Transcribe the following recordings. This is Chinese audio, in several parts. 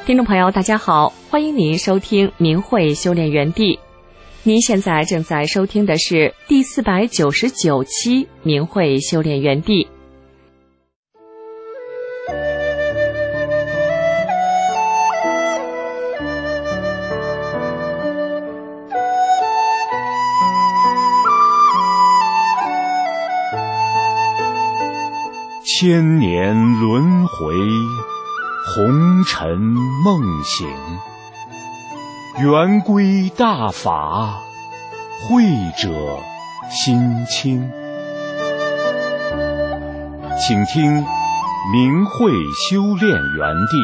听众朋友大家好，欢迎您收听明慧修炼园地。您现在正在收听的是第499期明慧修炼园地。 千年轮回，红尘梦醒，圆规大法，慧者心清。请听明慧修炼园地。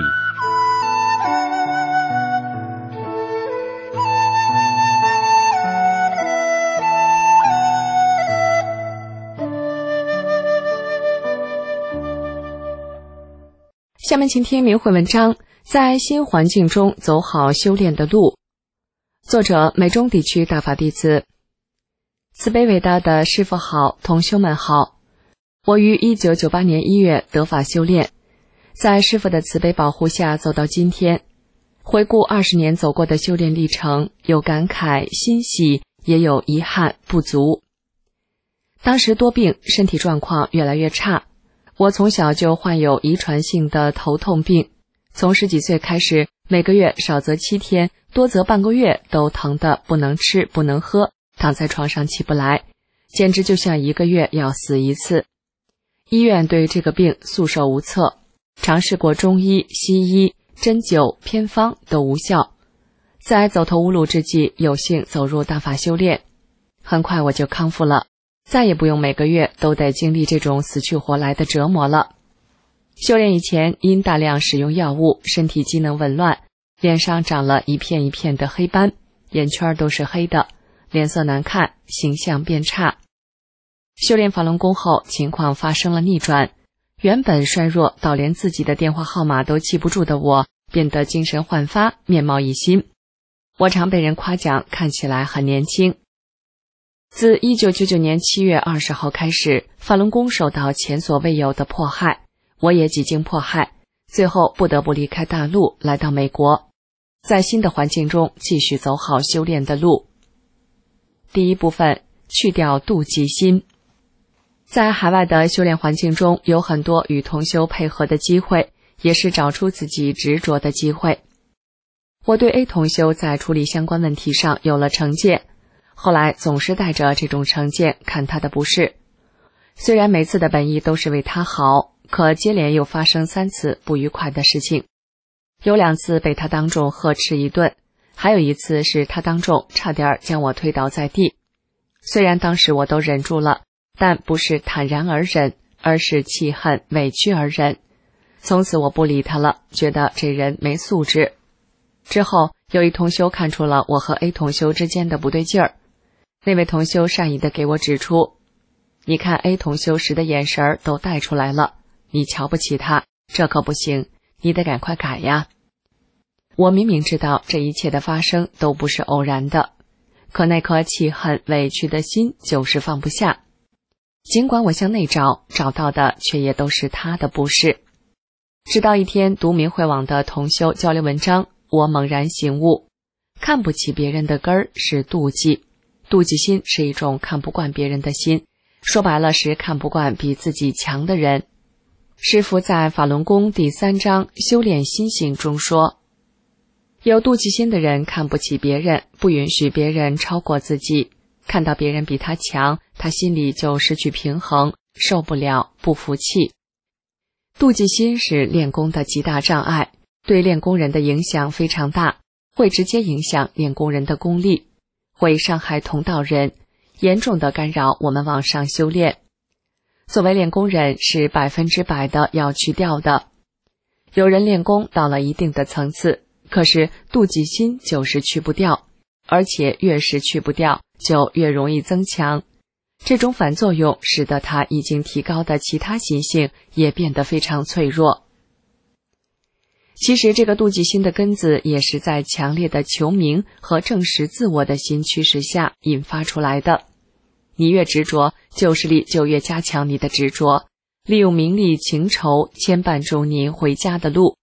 下面请听明慧文章，在新环境中走好修炼的路。作者：美中地区大法弟子。慈悲伟大的师父好，同修们好。我于1998年1月得法修炼，在师父的慈悲保护下走到今天。回顾20年走过的修炼历程，有感慨、欣喜，也有遗憾、不足。当时多病，身体状况越来越差。我从小就患有遗传性的头痛病，从10几岁开始，每个月少则7天，多则半个月都疼得不能吃不能喝，躺在床上起不来，简直就像1个月要死一次。医院对这个病束手无策，尝试过中医、西医、针灸、偏方都无效。在走投无路之际，有幸走入大法修炼，很快我就康复了。再也不用每个月都得经历这种死去活来的折磨了。修炼以前因大量使用药物，身体机能紊乱，脸上长了一片一片的黑斑，眼圈都是黑的，脸色难看，形象变差。修炼法轮功后，情况发生了逆转，原本衰弱到连自己的电话号码都记不住的我，变得精神焕发，面貌一新。我常被人夸奖看起来很年轻。自1999年7月20号开始，法轮功受到前所未有的迫害，我也几经迫害，最后不得不离开大陆，来到美国，在新的环境中继续走好修炼的路。第一部分，去掉妒忌心。在海外的修炼环境中，有很多与同修配合的机会，也是找出自己执着的机会。我对 A 同修在处理相关问题上有了成见，后来总是带着这种成见看他的不是。虽然每次的本意都是为他好，可接连又发生3次不愉快的事情。有2次被他当众呵斥一顿，还有1次是他当众差点将我推倒在地。虽然当时我都忍住了，但不是坦然而忍，而是气恨委屈而忍。从此我不理他了，觉得这人没素质。之后有一同修看出了我和 A 同修之间的不对劲儿，那位同修善意地给我指出，你看 A 同修时的眼神都带出来了，你瞧不起他，这可不行，你得赶快改呀。我明明知道这一切的发生都不是偶然的，可那颗气恨委屈的心就是放不下。尽管我向内找，找到的却也都是他的不是。直到一天读明慧网的同修交流文章，我猛然醒悟，看不起别人的根儿是妒忌，妒忌心是一种看不惯别人的心，说白了是看不惯比自己强的人。师父在法轮功第3章修炼心性中说，有妒忌心的人看不起别人，不允许别人超过自己，看到别人比他强，他心里就失去平衡，受不了，不服气。妒忌心是练功的极大障碍，对练功人的影响非常大，会直接影响练功人的功力，会伤害同道人，严重的干扰我们往上修炼。作为练功人是100%的要去掉的。有人练功到了一定的层次，可是妒忌心就是去不掉，而且越是去不掉，就越容易增强。这种反作用使得他已经提高的其他心性也变得非常脆弱。其实这个妒忌心的根子也是在强烈的求名和证实自我的心驱使下引发出来的。你越执着，旧势力就越加强你的执着，利用名利情仇牵绊住你回家的路。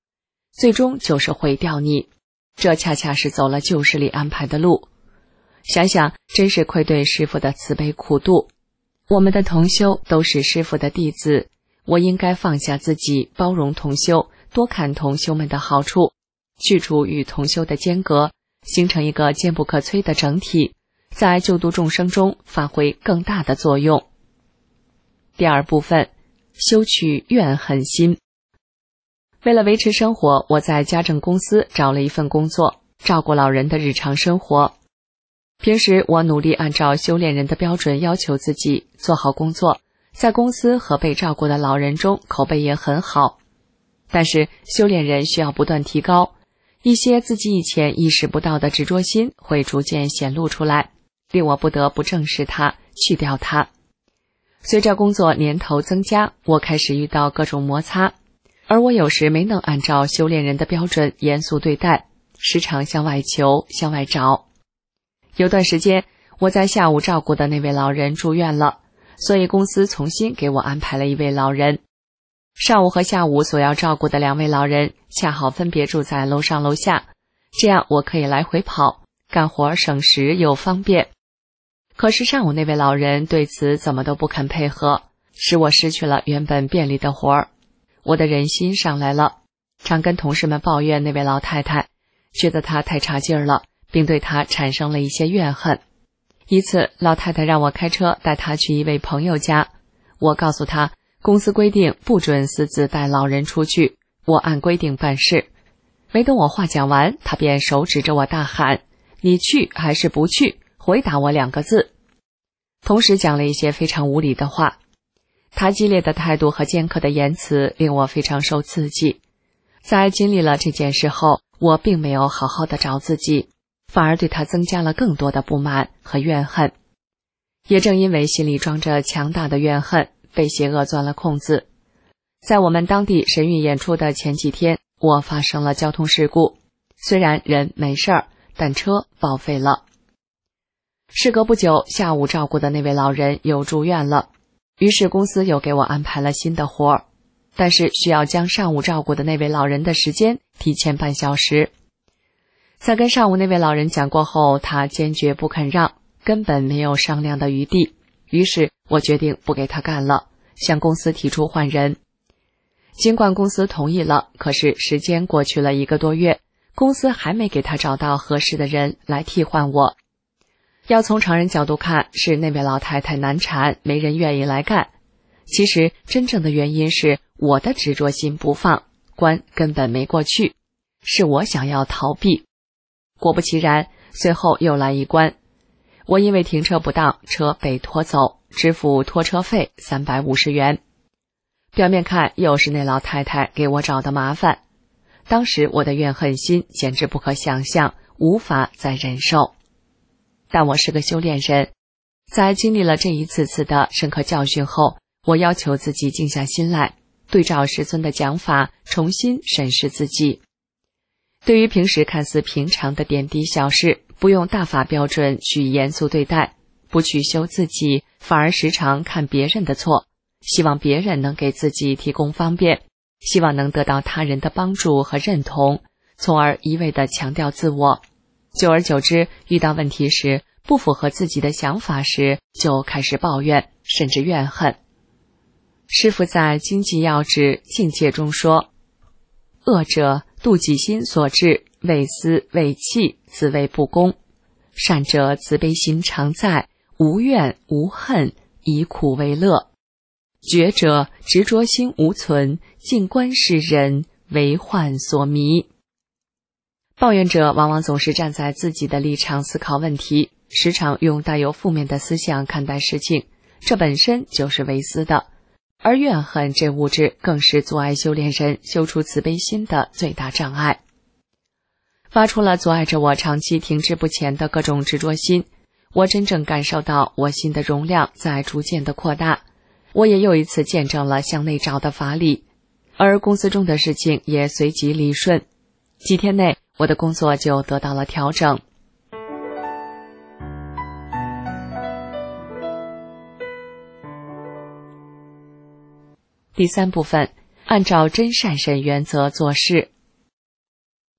最终就是毁掉你。这恰恰是走了旧势力安排的路。想想真是愧对师父的慈悲苦度。我们的同修都是师父的弟子，我应该放下自己，包容同修，多看同修们的好处，去除与同修的间隔，形成一个坚不可摧的整体，在救度众生中发挥更大的作用。第二部分，修去怨恨心。为了维持生活，我在家政公司找了一份工作，照顾老人的日常生活。平时我努力按照修炼人的标准要求自己，做好工作，在公司和被照顾的老人中口碑也很好。但是修炼人需要不断提高，一些自己以前意识不到的执着心会逐渐显露出来，令我不得不正视它，去掉它。随着工作年头增加，我开始遇到各种摩擦，而我有时没能按照修炼人的标准严肃对待，时常向外求，向外找。有段时间，我在下午照顾的那位老人住院了，所以公司重新给我安排了一位老人。上午和下午所要照顾的2位老人恰好分别住在楼上楼下，这样我可以来回跑，干活省时又方便。可是上午那位老人对此怎么都不肯配合，使我失去了原本便利的活儿。我的人心上来了，常跟同事们抱怨那位老太太，觉得她太差劲儿了，并对她产生了一些怨恨。一次，老太太让我开车带她去一位朋友家，我告诉她，公司规定不准私自带老人出去，我按规定办事。没等我话讲完，她便手指着我大喊：“你去还是不去？回答我2个字。”同时讲了一些非常无理的话。她激烈的态度和尖刻的言辞令我非常受刺激。在经历了这件事后，我并没有好好的找自己，反而对她增加了更多的不满和怨恨。也正因为心里装着强大的怨恨，被邪恶钻了空子。在我们当地神韵演出的前几天，我发生了交通事故，虽然人没事儿，但车报废了。事隔不久，下午照顾的那位老人又住院了，于是公司又给我安排了新的活儿，但是需要将上午照顾的那位老人的时间提前半小时。在跟上午那位老人讲过后，他坚决不肯让，根本没有商量的余地，于是我决定不给他干了，向公司提出换人。尽管公司同意了，可是时间过去了1个多月，公司还没给他找到合适的人来替换我。要从常人角度看，是那位老太太难缠，没人愿意来干。其实真正的原因是我的执着心不放，关根本没过去，是我想要逃避。果不其然，随后又来一关。我因为停车不当，车被拖走，支付拖车费350元。表面看又是那老太太给我找的麻烦，当时我的怨恨心简直不可想象，无法再忍受。但我是个修炼人，在经历了这一次次的深刻教训后，我要求自己静下心来，对照师尊的讲法，重新审视自己。对于平时看似平常的点滴小事，不用大法标准去严肃对待，不去修自己，反而时常看别人的错，希望别人能给自己提供方便，希望能得到他人的帮助和认同，从而一味地强调自我。久而久之，遇到问题时，不符合自己的想法时，就开始抱怨，甚至怨恨。师父在《经济要旨境界》中说，恶者妒己心所致，为私为气，自谓不公；善者慈悲心常在，无怨无恨，以苦为乐；觉者执着心无存，静观世人，为患所迷。抱怨者往往总是站在自己的立场思考问题，时常用带有负面的思想看待事情，这本身就是为私的。而怨恨这物质更是阻碍修炼人修出慈悲心的最大障碍，发出了阻碍着我长期停滞不前的各种执着心。我真正感受到我心的容量在逐渐的扩大，我也又一次见证了向内找的法理，而公司中的事情也随即理顺。几天内，我的工作就得到了调整。第3部分，按照真善忍原则做事。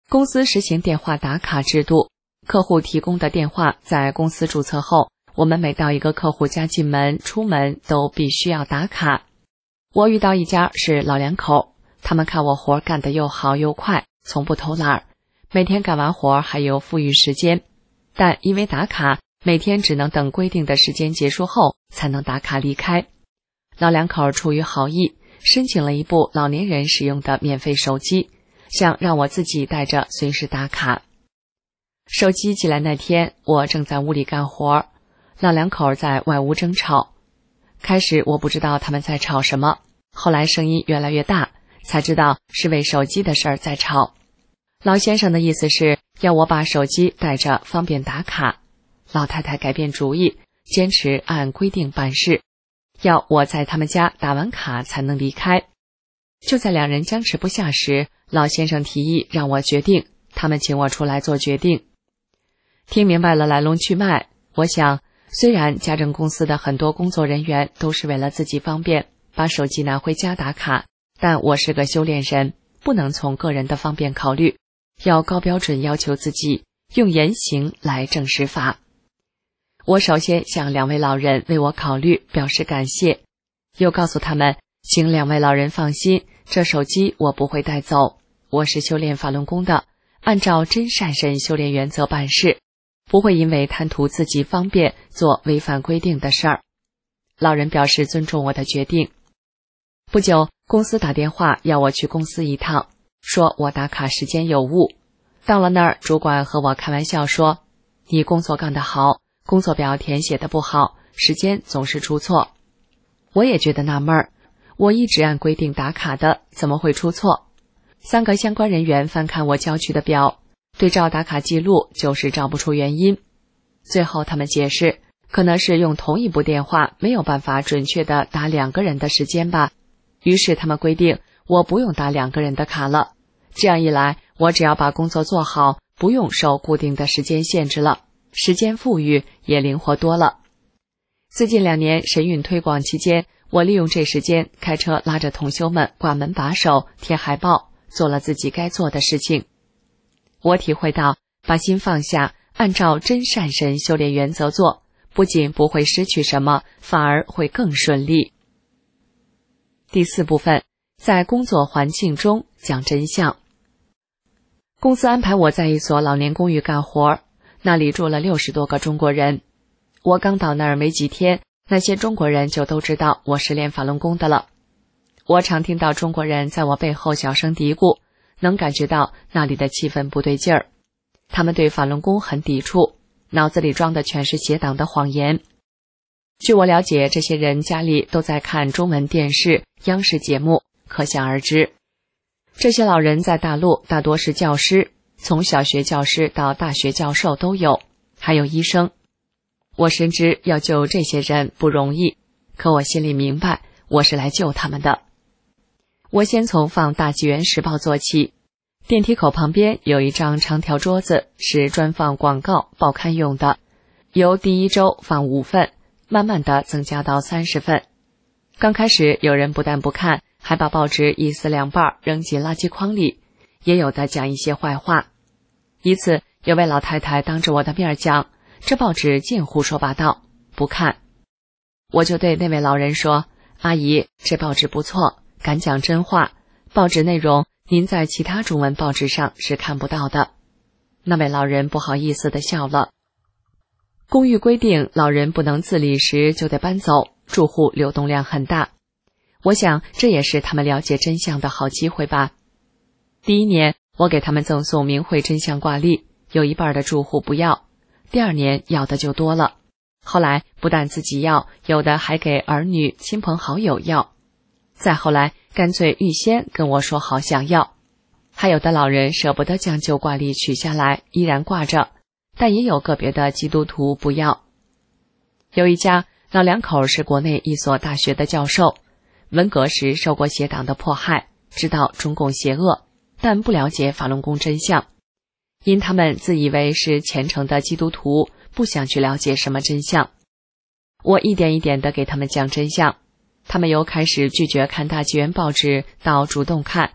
公司实行电话打卡制度，客户提供的电话在公司注册后，我们每到一个客户家进门出门都必须要打卡。我遇到一家是老两口，他们看我活干得又好又快，从不偷懒，每天干完活还有富裕时间，但因为打卡，每天只能等规定的时间结束后才能打卡离开。老两口出于好意，申请了一部老年人使用的免费手机，想让我自己带着随时打卡。手机寄来那天，我正在屋里干活，老两口在外屋争吵。开始我不知道他们在吵什么，后来声音越来越大，才知道是为手机的事儿在吵。老先生的意思是要我把手机带着方便打卡，老太太改变主意，坚持按规定办事，要我在他们家打完卡才能离开。就在两人僵持不下时，老先生提议让我决定，他们请我出来做决定。听明白了来龙去脉，我想虽然家政公司的很多工作人员都是为了自己方便把手机拿回家打卡，但我是个修炼人，不能从个人的方便考虑，要高标准要求自己，用言行来证实法。我首先向两位老人为我考虑表示感谢，又告诉他们，请两位老人放心，这手机我不会带走，我是修炼法轮功的，按照真善忍修炼原则办事，不会因为贪图自己方便做违反规定的事儿。老人表示尊重我的决定。不久，公司打电话要我去公司一趟，说我打卡时间有误。到了那儿，主管和我开玩笑说，你工作干得好，工作表填写的不好，时间总是出错。我也觉得纳闷，我一直按规定打卡的，怎么会出错？3个相关人员翻看我交去的表，对照打卡记录，就是找不出原因。最后他们解释，可能是用同一部电话没有办法准确地打2个人的时间吧，于是他们规定我不用打2个人的卡了。这样一来，我只要把工作做好，不用受固定的时间限制了，时间富裕也灵活多了。最近2年神韵推广期间，我利用这时间开车拉着同修们挂门把手、贴海报，做了自己该做的事情。我体会到，把心放下，按照真善忍修炼原则做，不仅不会失去什么，反而会更顺利。第4部分，在工作环境中讲真相。公司安排我在一所老年公寓干活，那里住了60多个中国人。我刚到那儿没几天，那些中国人就都知道我是练法轮功的了。我常听到中国人在我背后小声嘀咕，能感觉到那里的气氛不对劲儿。他们对法轮功很抵触，脑子里装的全是邪党的谎言。据我了解，这些人家里都在看中文电视、央视节目，可想而知。这些老人在大陆大多是教师，从小学教师到大学教授都有，还有医生。我深知要救这些人不容易，可我心里明白，我是来救他们的。我先从放《大纪元时报》做起。电梯口旁边有一张长条桌子，是专放广告、报刊用的，由第1周放5份，慢慢的增加到30份。刚开始有人不但不看，还把报纸一撕2半扔进垃圾筐里，也有的讲一些坏话。一次，有位老太太当着我的面讲，这报纸净胡说八道，不看。我就对那位老人说，阿姨，这报纸不错，敢讲真话，报纸内容您在其他中文报纸上是看不到的。那位老人不好意思地笑了。公寓规定老人不能自理时就得搬走，住户流动量很大。我想这也是他们了解真相的好机会吧。第1年，我给他们赠送明慧真相挂历，有一半的住户不要，第2年要的就多了。后来不但自己要，有的还给儿女、亲朋好友要。再后来干脆预先跟我说好想要。还有的老人舍不得将旧挂历取下来，依然挂着，但也有个别的基督徒不要。有一家老两口是国内一所大学的教授，文革时受过邪党的迫害，知道中共邪恶，但不了解法轮功真相。因他们自以为是虔诚的基督徒，不想去了解什么真相。我一点一点地给他们讲真相，他们由开始拒绝看大纪元报纸到主动看，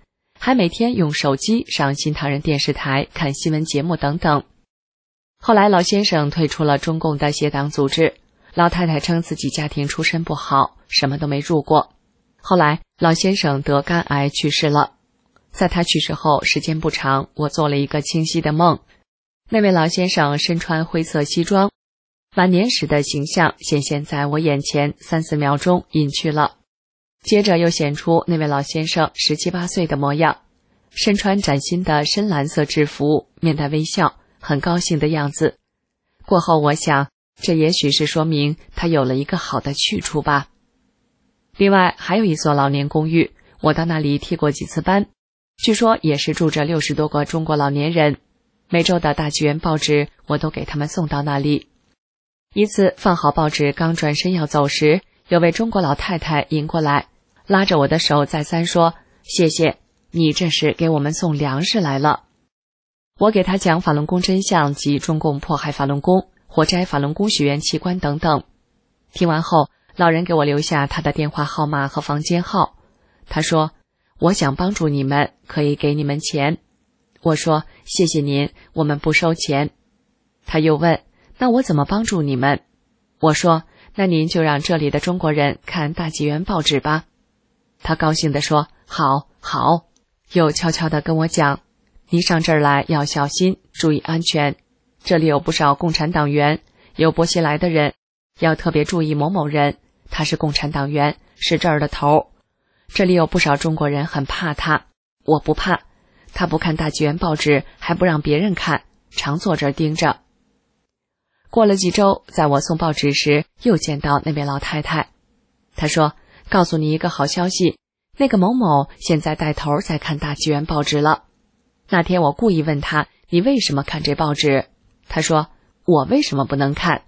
还每天用手机上新唐人电视台看新闻节目等等。后来老先生退出了中共的邪党组织，老太太称自己家庭出身不好，什么都没入过。后来老先生得肝癌去世了，在他去世后时间不长，我做了一个清晰的梦。那位老先生身穿灰色西装，晚年时的形象显现在我眼前3-4秒钟隐去了，接着又显出那位老先生17、18岁的模样，身穿崭新的深蓝色制服，面带微笑，很高兴的样子。过后我想，这也许是说明他有了一个好的去处吧。另外还有一所老年公寓，我到那里替过几次班，据说也是住着60多个中国老年人，每周的大纪元报纸我都给他们送到那里。一次放好报纸刚转身要走时，有位中国老太太迎过来，拉着我的手再三说，谢谢，你这是给我们送粮食来了。我给他讲法轮功真相及中共迫害法轮功、活摘法轮功学员器官等等。听完后，老人给我留下他的电话号码和房间号。他说，我想帮助你们，可以给你们钱。我说，谢谢您，我们不收钱。他又问，那我怎么帮助你们？我说，那您就让这里的中国人看大纪元报纸吧。他高兴地说，好，好，又悄悄地跟我讲，你上这儿来要小心，注意安全。这里有不少共产党员，有薄熙来的人，要特别注意某某人，他是共产党员，是这儿的头。这里有不少中国人很怕他，我不怕。他不看大纪元报纸，还不让别人看，常坐这儿盯着。过了几周，在我送报纸时，又见到那位老太太。她说，告诉你一个好消息，那个某某现在带头在看大纪元报纸了。那天我故意问他，你为什么看这报纸？他说，我为什么不能看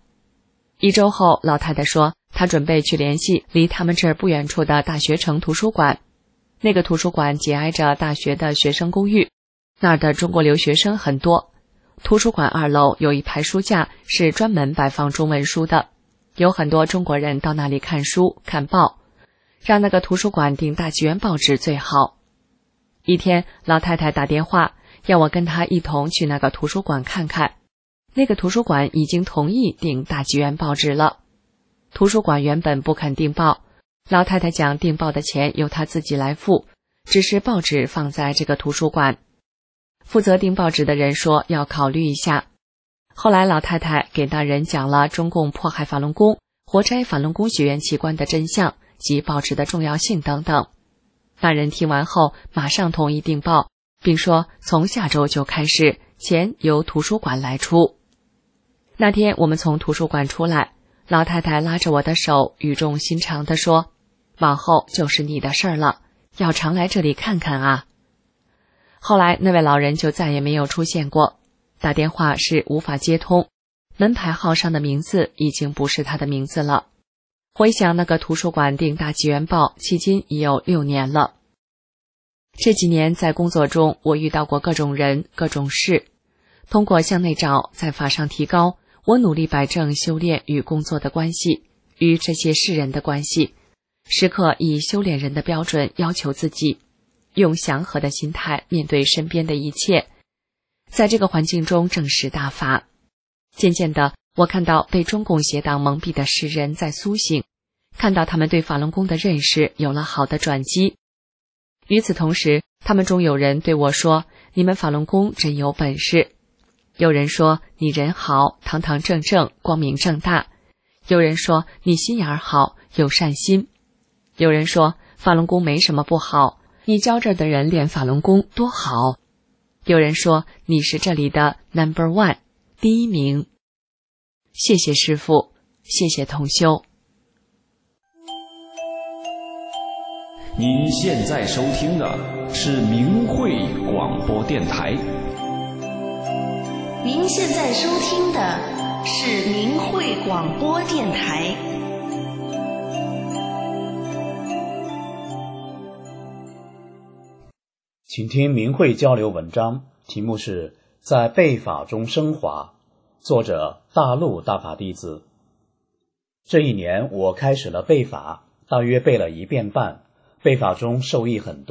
？1周后，老太太说，她准备去联系离他们这儿不远处的大学城图书馆。那个图书馆紧挨着大学的学生公寓，那儿的中国留学生很多。图书馆2楼有一排书架，是专门摆放中文书的，有很多中国人到那里看书看报，让那个图书馆订大纪元报纸最好。一天，老太太打电话要我跟她一同去那个图书馆看看，那个图书馆已经同意订大纪元报纸了。图书馆原本不肯订报，老太太讲订报的钱由她自己来付，只是报纸放在这个图书馆。负责订报纸的人说要考虑一下。后来老太太给那人讲了中共迫害法轮功、活摘法轮功学员器官的真相及报纸的重要性等等。那人听完后马上同意订报，并说从下周就开始，钱由图书馆来出。那天我们从图书馆出来，老太太拉着我的手，语重心长地说，往后就是你的事儿了，要常来这里看看啊。后来那位老人就再也没有出现过，打电话是无法接通，门牌号上的名字已经不是他的名字了。回想那个图书馆订大纪元报迄今已有6年了。这几年在工作中，我遇到过各种人各种事，通过向内找，在法上提高，我努力摆正修炼与工作的关系，与这些世人的关系，时刻以修炼人的标准要求自己，用祥和的心态面对身边的一切，在这个环境中证实大法。渐渐的，我看到被中共邪党蒙蔽的世人在苏醒，看到他们对法轮功的认识有了好的转机。与此同时，他们中有人对我说，你们法轮功真有本事。有人说你人好，堂堂正正，光明正大。有人说你心眼好，有善心。有人说法轮功没什么不好，你教这儿的人练法轮功多好。有人说你是这里的 No.1 第1名。谢谢师父，谢谢同修。 您现在收听的是明慧广播电台。 您现在收听的是明慧广播电台。 请听明慧交流文章，题目是在背法中升华，作者大陆大法弟子。这一年我开始了背法，大约背了1遍半，背法中受益很多，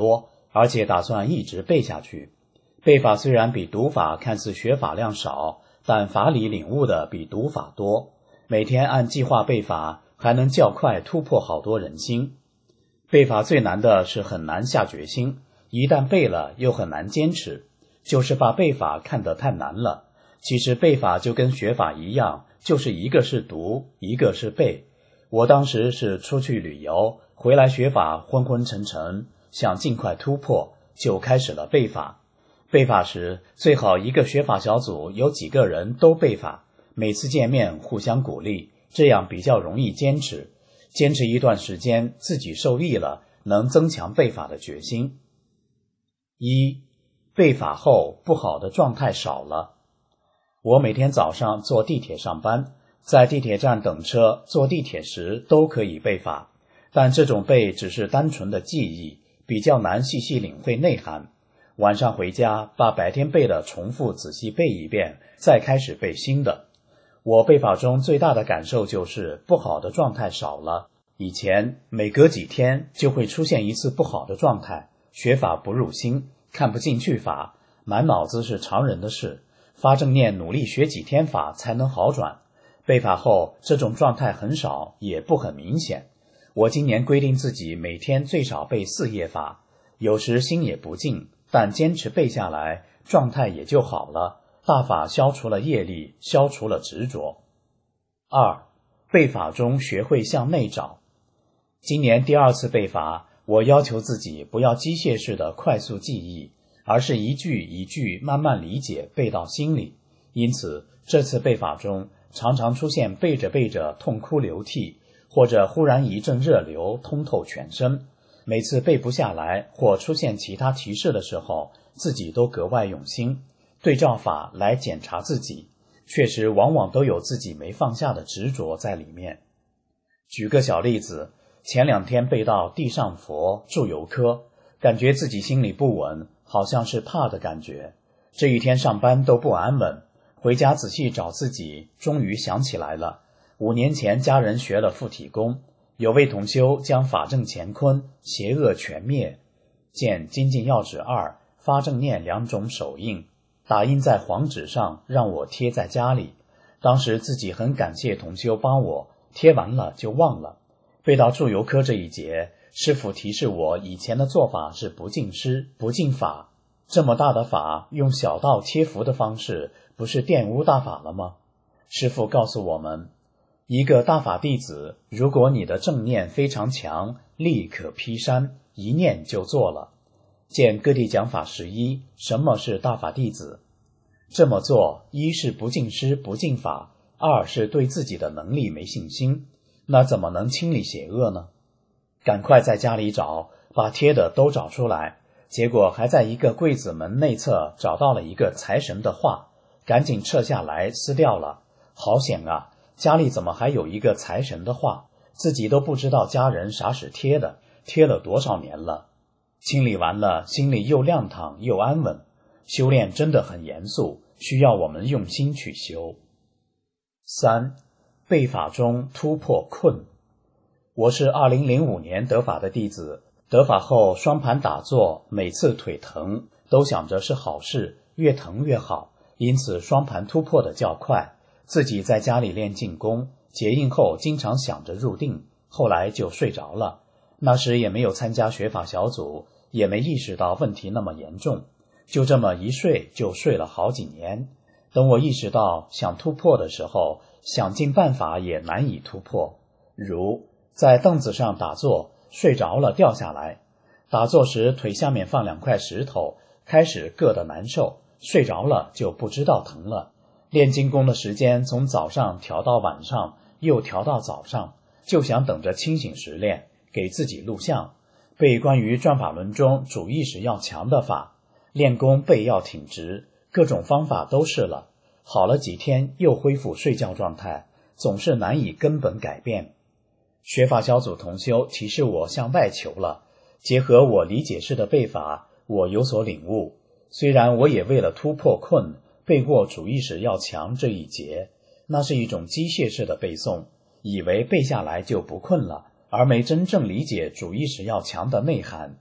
而且打算一直背下去。背法虽然比读法看似学法量少，但法理领悟的比读法多，每天按计划背法，还能较快突破好多人心。背法最难的是很难下决心，一旦背了又很难坚持，就是把背法看得太难了。其实背法就跟学法一样，就是一个是读，一个是背。我当时是出去旅游，回来学法昏昏沉沉，想尽快突破，就开始了背法。背法时最好一个学法小组有几个人都背法，每次见面互相鼓励，这样比较容易坚持。坚持一段时间，自己受益了，能增强背法的决心。一、背法后不好的状态少了。我每天早上坐地铁上班，在地铁站等车、坐地铁时都可以背法，但这种背只是单纯的记忆，比较难细细领会内涵。晚上回家把白天背的重复仔细背一遍，再开始背新的。我背法中最大的感受就是不好的状态少了。以前每隔几天就会出现一次不好的状态，学法不入心，看不进去法，满脑子是常人的事，发正念努力学几天法才能好转。背法后这种状态很少，也不很明显。我今年规定自己每天最少背4页法，有时心也不静，但坚持背下来，状态也就好了。大法消除了业力，消除了执着。2、背法中学会向内找。今年第2次背法，我要求自己不要机械式的快速记忆，而是一句一句慢慢理解，背到心里。因此这次背法中常常出现背着背着痛哭流涕，或者忽然一阵热流通透全身。每次背不下来或出现其他提示的时候，自己都格外用心，对照法来检查自己，确实往往都有自己没放下的执着在里面。举个小例子，前2天背到地上佛住游科，感觉自己心里不稳，好像是怕的感觉。这一天上班都不安稳，回家仔细找自己，终于想起来了。5年前家人学了附体功，有位同修将法正乾坤，邪恶全灭，见精进要旨2发正念2种手印，打印在黄纸上，让我贴在家里。当时自己很感谢同修帮我，贴完了就忘了。背到住游科这一节，师父提示我以前的做法是不敬师不敬法，这么大的法用小道贴符的方式，不是玷污大法了吗？师父告诉我们，一个大法弟子，如果你的正念非常强，力可劈山，一念就做了。见各地讲法11，什么是大法弟子？这么做，一是不敬师不敬法，2是对自己的能力没信心，那怎么能清理邪恶呢？赶快在家里找，把贴的都找出来，结果还在一个柜子门内侧找到了一个财神的画，赶紧撤下来撕掉了。好险啊，家里怎么还有一个财神的画？自己都不知道家人啥时贴的，贴了多少年了。清理完了，心里又亮堂又安稳。修炼真的很严肃，需要我们用心去修。3、背法中突破困。我是2005年得法的弟子，得法后双盘打坐，每次腿疼都想着是好事，越疼越好，因此双盘突破的较快。自己在家里练静功，结印后经常想着入定，后来就睡着了。那时也没有参加学法小组，也没意识到问题那么严重，就这么一睡就睡了好几年。等我意识到想突破的时候，想尽办法也难以突破。如在凳子上打坐，睡着了掉下来，打坐时腿下面放2块石头，开始硌得难受，睡着了就不知道疼了。练精功的时间从早上调到晚上，又调到早上，就想等着清醒时练，给自己录像，背关于转法轮中主意识要强的法，练功背要挺直，各种方法都试了，好了几天又恢复睡觉状态，总是难以根本改变。学法小组同修提示我向外求了，结合我理解式的背法，我有所领悟。虽然我也为了突破困，背过主意识要强这一节，那是一种机械式的背诵，以为背下来就不困了，而没真正理解主意识要强的内涵。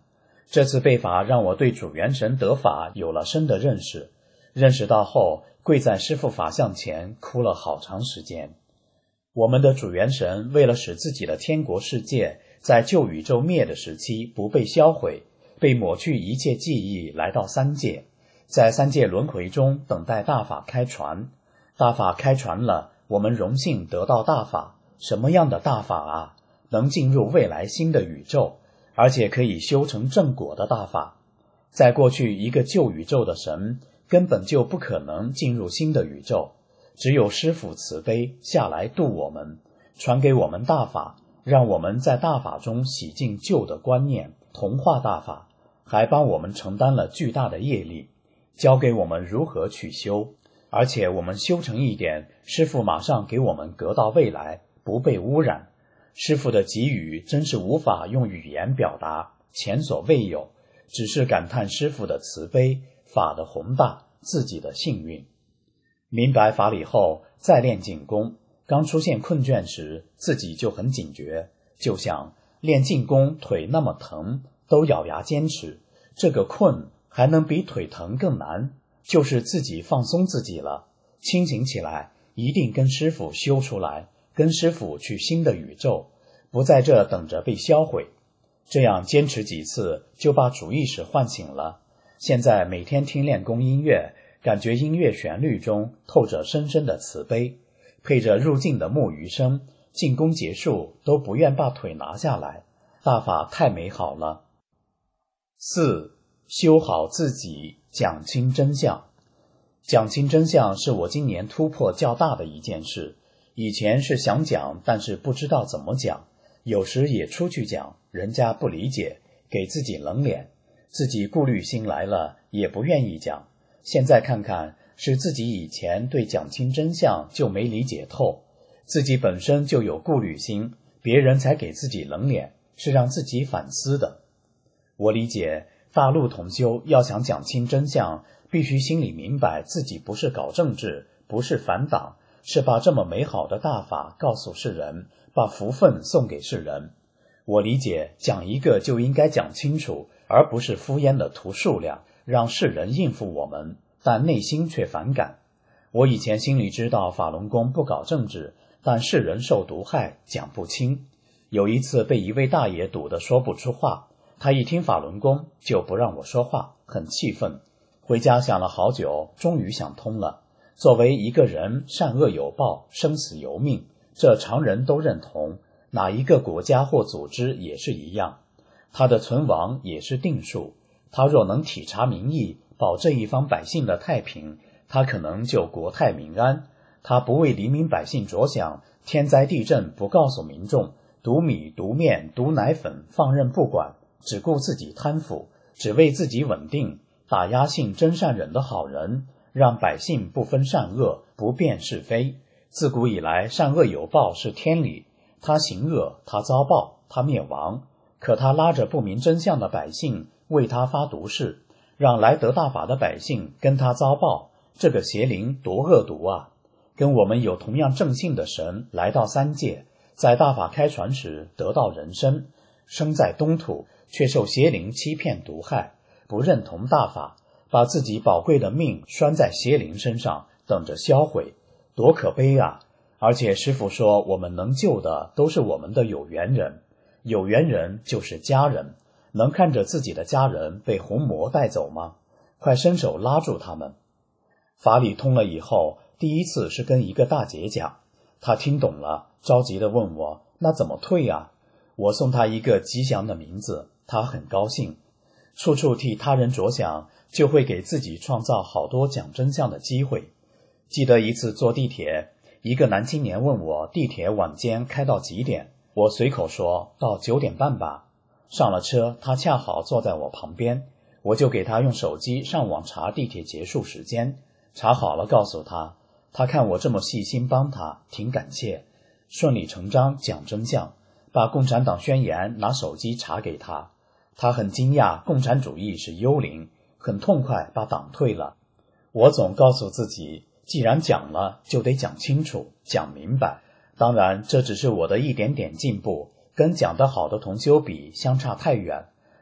这次被罚让我对主元神得法有了深的认识，认识到后跪在师父法像前哭了好长时间。我们的主元神为了使自己的天国世界在旧宇宙灭的时期不被销毁，被抹去一切记忆，来到三界，在三界轮回中等待大法开传。大法开传了，我们荣幸得到大法。什么样的大法啊？能进入未来新的宇宙，而且可以修成正果的大法。在过去一个旧宇宙的神根本就不可能进入新的宇宙，只有师父慈悲下来度我们，传给我们大法，让我们在大法中洗净旧的观念，同化大法，还帮我们承担了巨大的业力，教给我们如何去修。而且我们修成一点，师父马上给我们隔到未来，不被污染。师父的给予真是无法用语言表达，前所未有，只是感叹师父的慈悲，法的宏大，自己的幸运。明白法理后再练静功，刚出现困倦时自己就很警觉，就想练静功腿那么疼，都咬牙坚持，这个困还能比腿疼更难，就是自己放松自己了，清醒起来一定跟师父修出来，跟师父去新的宇宙，不在这等着被销毁。这样坚持几次就把主意识唤醒了。现在每天听练功音乐，感觉音乐旋律中透着深深的慈悲，配着入静的木鱼声，静功结束都不愿把腿拿下来，大法太美好了。4. 修好自己，讲清真相。讲清真相是我今年突破较大的一件事。以前是想讲，但是不知道怎么讲，有时也出去讲，人家不理解，给自己冷脸，自己顾虑心来了，也不愿意讲。现在看看，是自己以前对讲清真相就没理解透，自己本身就有顾虑心，别人才给自己冷脸，是让自己反思的。我理解大陆同修要想讲清真相，必须心里明白自己不是搞政治，不是反党，是把这么美好的大法告诉世人，把福分送给世人。我理解讲一个就应该讲清楚，而不是敷衍的图数量，让世人应付我们，但内心却反感。我以前心里知道法轮功不搞政治，但世人受毒害，讲不清。有一次被一位大爷堵得说不出话，他一听法轮功就不让我说话，很气愤。回家想了好久，终于想通了。作为一个人，善恶有报，生死由命，这常人都认同，哪一个国家或组织也是一样。他的存亡也是定数，他若能体察民意，保这一方百姓的太平，他可能就国泰民安。他不为黎民百姓着想，天灾地震不告诉民众，毒米毒面毒奶粉放任不管，只顾自己贪腐，只为自己稳定，打压性真善忍的好人，让百姓不分善恶，不辨是非。自古以来，善恶有报是天理，他行恶，他遭报，他灭亡。可他拉着不明真相的百姓为他发毒誓，让来得大法的百姓跟他遭报，这个邪灵多恶毒啊！跟我们有同样正信的神来到三界，在大法开传时得到人身，生在东土，却受邪灵欺骗毒害，不认同大法，把自己宝贵的命拴在邪灵身上，等着销毁，多可悲啊！而且师父说，我们能救的都是我们的有缘人，有缘人就是家人，能看着自己的家人被红魔带走吗？快伸手拉住他们。法理通了以后，第一次是跟一个大姐讲，她听懂了，着急地问我，那怎么退啊？我送她一个吉祥的名字，她很高兴。处处替他人着想，就会给自己创造好多讲真相的机会。记得一次坐地铁，一个男青年问我地铁晚间开到几点，我随口说到9点半吧。上了车，他恰好坐在我旁边，我就给他用手机上网查地铁结束时间，查好了告诉他，他看我这么细心帮他，挺感谢，顺理成章讲真相，把共产党宣言拿手机查给他。他很惊讶共产主义是幽灵，很痛快把党退了。我总告诉自己，既然讲了就得讲清楚，讲明白。当然这只是我的一点点进步，跟讲得好的同修比相差太远。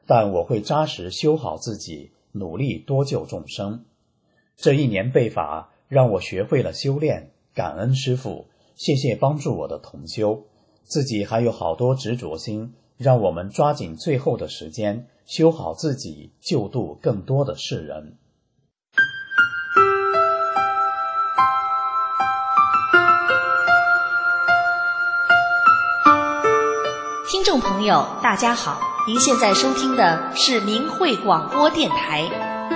但我会扎实修好自己，努力多救众生。这1年备法让我学会了修炼，感恩师父，谢谢帮助我的同修。自己还有好多执着心，让我们抓紧最后的时间，修好自己，救度更多的世人。 听众朋友，大家好，您现在收听的是明慧广播电台。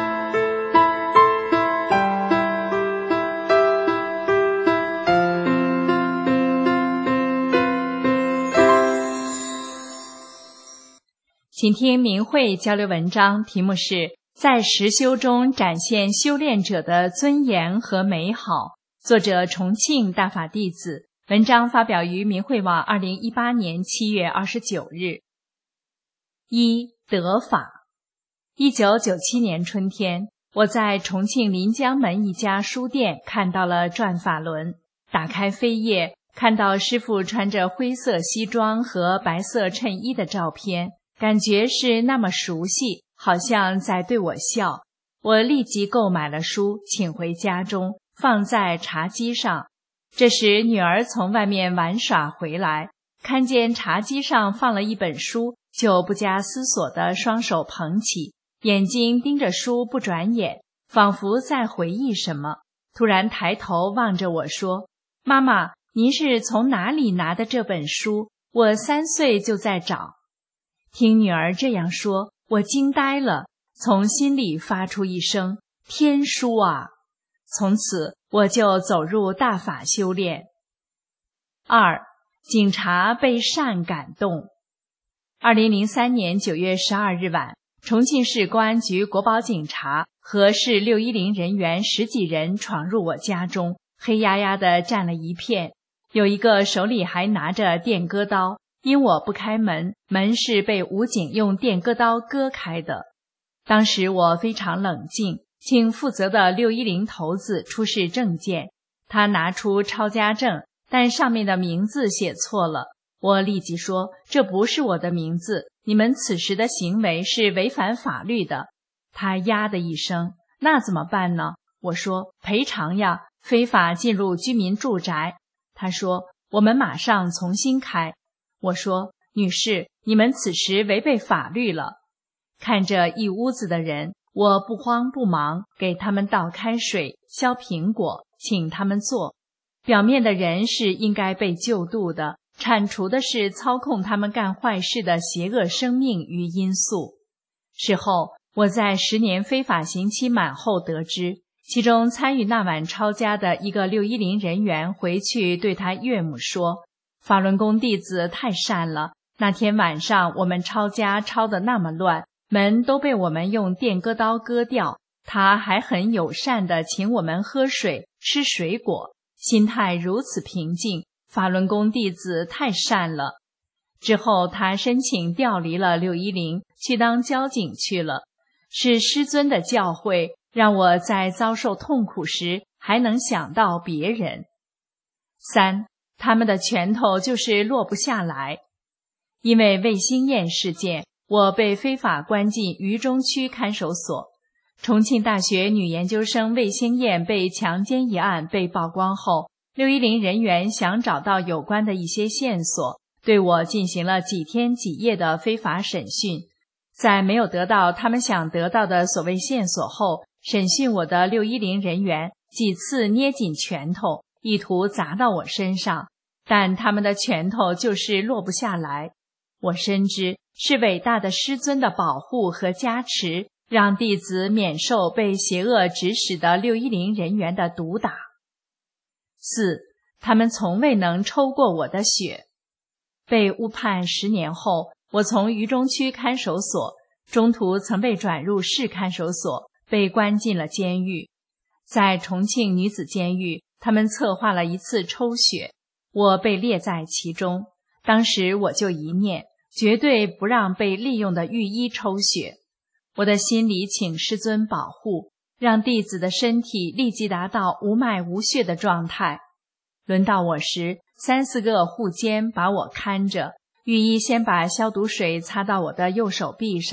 请听明慧交流文章，题目是在实修中展现修炼者的尊严和美好，作者重庆大法弟子，文章发表于明慧网2018年7月29日。1. 得法。1997年春天，我在重庆临江门一家书店看到了转法轮，打开扉页，看到师父穿着灰色西装和白色衬衣的照片，感觉是那么熟悉，好像在对我笑。我立即购买了书，请回家中，放在茶几上。这时女儿从外面玩耍回来，看见茶几上放了一本书，就不加思索地双手捧起，眼睛盯着书不转眼，仿佛在回忆什么。突然抬头望着我说：“妈妈，您是从哪里拿的这本书？我3岁就在找。”听女儿这样说，我惊呆了，从心里发出一声天书啊！从此我就走入大法修炼。2. 警察被善感动。2003年9月12日晚，重庆市公安局国保警察和市610人员10几人闯入我家中，黑压压地站了一片，有一个手里还拿着电割刀，因我不开门，门是被武警用电割刀割开的。当时我非常冷静，请负责的610头子出示证件。他拿出抄家证，但上面的名字写错了。我立即说：“这不是我的名字，你们此时的行为是违反法律的。”他呀的一声：“那怎么办呢？”我说：“赔偿呀，非法进入居民住宅。”他说：“我们马上重新开。”我说：“女士，你们此时违背法律了。”看着一屋子的人，我不慌不忙，给他们倒开水、削苹果，请他们坐。表面的人是应该被救度的，铲除的是操控他们干坏事的邪恶生命与因素。事后，我在10年非法刑期满后得知，其中参与那晚抄家的一个610人员回去对他岳母说：“法轮功弟子太善了，那天晚上我们抄家抄得那么乱，门都被我们用电割刀割掉，他还很友善地请我们喝水、吃水果，心态如此平静，法轮功弟子太善了。”之后他申请调离了610，去当交警去了。是师尊的教诲，让我在遭受痛苦时还能想到别人。3. 他们的拳头就是落不下来。因为魏兴燕事件，我被非法关进渝中区看守所。重庆大学女研究生魏兴燕被强奸一案被曝光后，610人员想找到有关的一些线索，对我进行了几天几夜的非法审讯。在没有得到他们想得到的所谓线索后，审讯我的610人员几次捏紧拳头，意图砸到我身上，但他们的拳头就是落不下来。我深知是伟大的师尊的保护和加持，让弟子免受被邪恶指使的610人员的毒打。4. 他们从未能抽过我的血。被误判10年后，我从渝中区看守所，中途曾被转入市看守所，被关进了监狱。在重庆女子监狱，他们策划了一次抽血，我被列在其中。当时我就一念，绝对不让被利用的狱医抽血。我的心里请师尊保护，让弟子的身体立即达到无脉无血的状态。轮到我时，3、4个护监把我看着，狱医先把消毒水擦到我的右手臂上，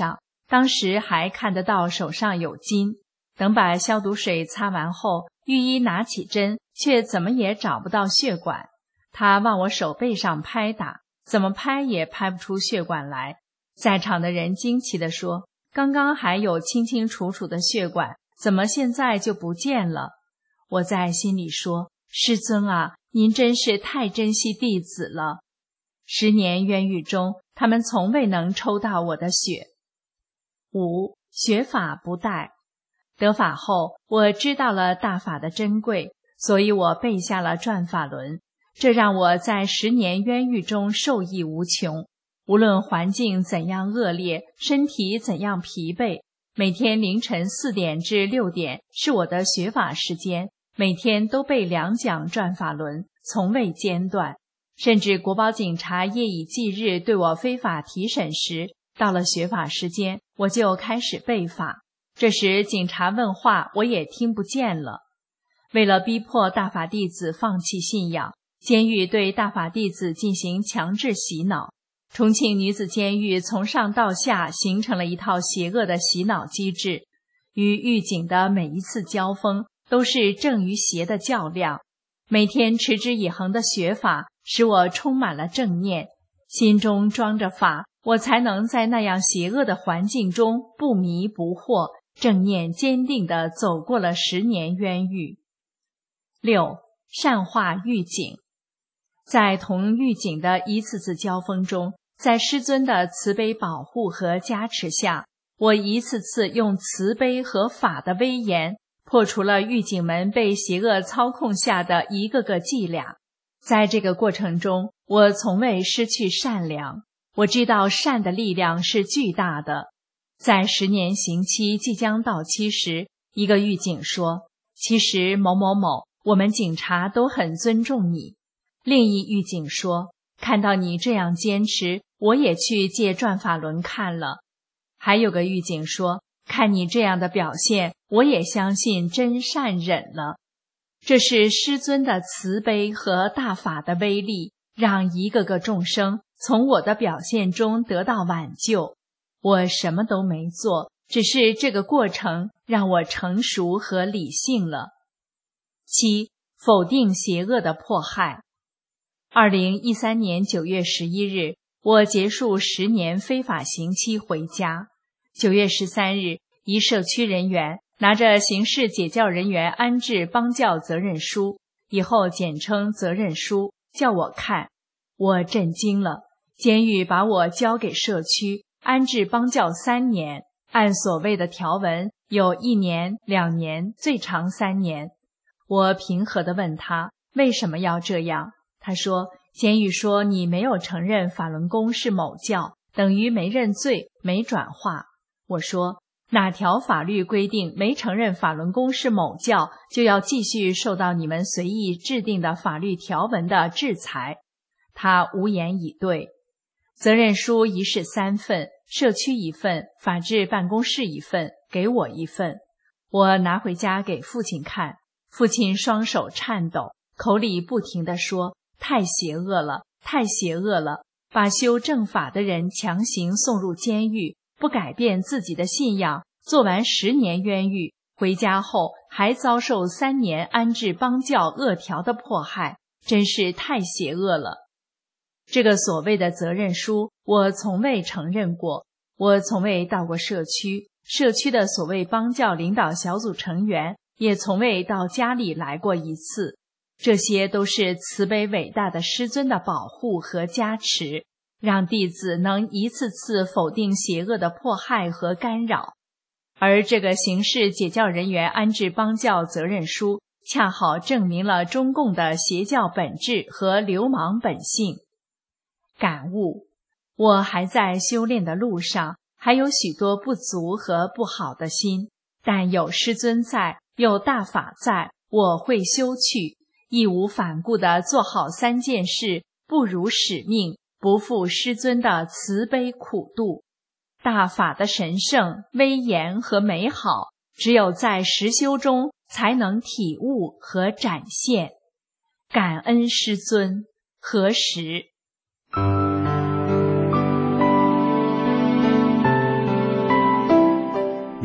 当时还看得到手上有筋。等把消毒水擦完后，御医拿起针，却怎么也找不到血管。他往我手背上拍打，怎么拍也拍不出血管来。在场的人惊奇地说，刚刚还有清清楚楚的血管，怎么现在就不见了？我在心里说，师尊啊，您真是太珍惜弟子了。10年冤狱中，他们从未能抽到我的血。5. 学法不怠。得法后，我知道了大法的珍贵，所以我背下了转法轮，这让我在10年冤狱中受益无穷。无论环境怎样恶劣，身体怎样疲惫，每天凌晨4点至6点是我的学法时间，每天都背2讲转法轮，从未间断。甚至国保警察夜以继日对我非法提审时，到了学法时间，我就开始背法。这时警察问话，我也听不见了。为了逼迫大法弟子放弃信仰，监狱对大法弟子进行强制洗脑。重庆女子监狱从上到下形成了一套邪恶的洗脑机制，与狱警的每一次交锋都是正与邪的较量。每天持之以恒的学法使我充满了正念，心中装着法，我才能在那样邪恶的环境中不迷不惑，正念坚定地走过了10年冤狱。6. 善化狱警。在同狱警的一次次交锋中，在师尊的慈悲保护和加持下，我一次次用慈悲和法的威严，破除了狱警们被邪恶操控下的一个个伎俩。在这个过程中，我从未失去善良，我知道善的力量是巨大的。在10年刑期即将到期时，一个狱警说，其实某某某，我们警察都很尊重你。另一狱警说，看到你这样坚持，我也去借转法轮看了。还有个狱警说，看你这样的表现，我也相信真善忍了。这是师尊的慈悲和大法的威力，让一个个众生从我的表现中得到挽救。我什么都没做，只是这个过程让我成熟和理性了。7. 否定邪恶的迫害。2013年9月11日，我结束10年非法刑期回家。9月13日，一社区人员拿着刑事解教人员安置帮教责任书，以后简称责任书，叫我看。我震惊了，监狱把我交给社区，安置帮教3年，按所谓的条文有1年、2年，最长3年。我平和地问他为什么要这样，他说，监狱说你没有承认法轮功是某教，等于没认罪，没转化。我说，哪条法律规定没承认法轮功是某教，就要继续受到你们随意制定的法律条文的制裁？他无言以对。责任书一式3份，社区1份，法制办公室1份，给我1份。我拿回家给父亲看，父亲双手颤抖，口里不停地说，太邪恶了，太邪恶了，把修正法的人强行送入监狱，不改变自己的信仰，做完10年冤狱，回家后还遭受3年安置帮教恶条的迫害，真是太邪恶了。这个所谓的责任书，我从未承认过，我从未到过社区，社区的所谓帮教领导小组成员也从未到家里来过一次。这些都是慈悲伟大的师尊的保护和加持，让弟子能一次次否定邪恶的迫害和干扰。而这个刑事解教人员安置帮教责任书，恰好证明了中共的邪教本质和流氓本性。感悟，我还在修炼的路上，还有许多不足和不好的心，但有师尊在，有大法在，我会修去，义无反顾地做好3件事，不辱使命，不负师尊的慈悲苦度。大法的神圣、威严和美好，只有在实修中才能体悟和展现。感恩师尊，何时？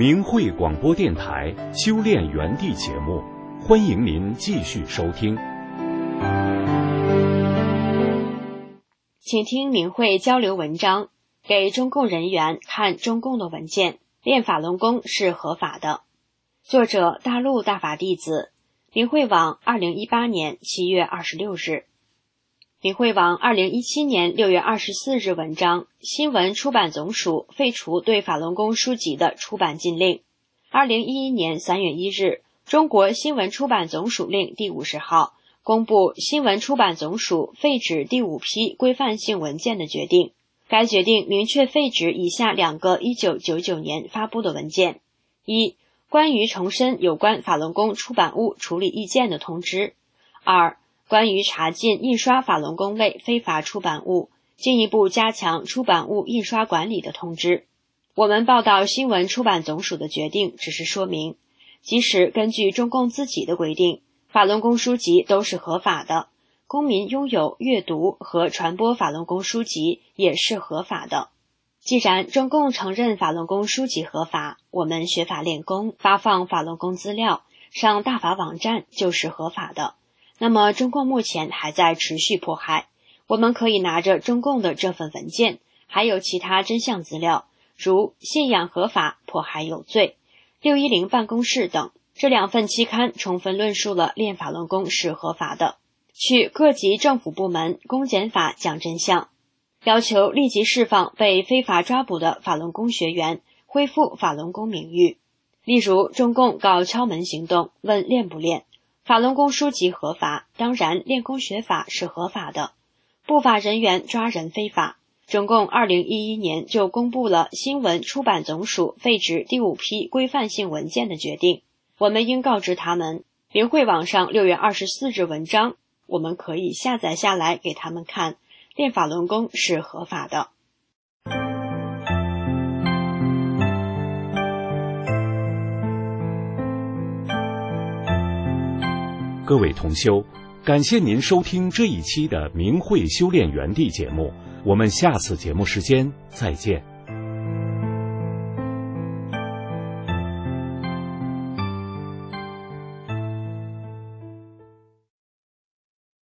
明慧广播电台修炼园地节目，欢迎您继续收听。 请听明慧交流文章，给中共人员看中共的文件，练法轮功是合法的。作者大陆大法弟子，明慧网2018年7月26日。明慧网2017年6月24日文章，新闻出版总署废除对法轮功书籍的出版禁令。2011年3月1日，中国新闻出版总署令第50号公布新闻出版总署废止第5批规范性文件的决定。该决定明确废止以下2个1999年发布的文件：一、关于重申有关法轮功出版物处理意见的通知；二、关于查禁印刷法轮功类非法出版物，进一步加强出版物印刷管理的通知。我们报道新闻出版总署的决定，只是说明，即使根据中共自己的规定，法轮功书籍都是合法的，公民拥有阅读和传播法轮功书籍也是合法的。既然中共承认法轮功书籍合法，我们学法练功，发放法轮功资料，上大法网站就是合法的。那么中共目前还在持续迫害，我们可以拿着中共的这份文件，还有其他真相资料，如信仰合法，迫害有罪、610办公室等，这2份期刊充分论述了练法轮功是合法的。去各级政府部门公检法讲真相，要求立即释放被非法抓捕的法轮功学员，恢复法轮功名誉。例如中共搞敲门行动，问练不练，法轮功书籍合法，当然练功学法是合法的。不法人员抓人非法，中共2011年就公布了新闻出版总署废止第5批规范性文件的决定。我们应告知他们，明慧网上6月24日文章，我们可以下载下来给他们看，练法轮功是合法的。 各位同修，感谢您收听这一期的明慧修炼园地节目，我们下次节目时间再见。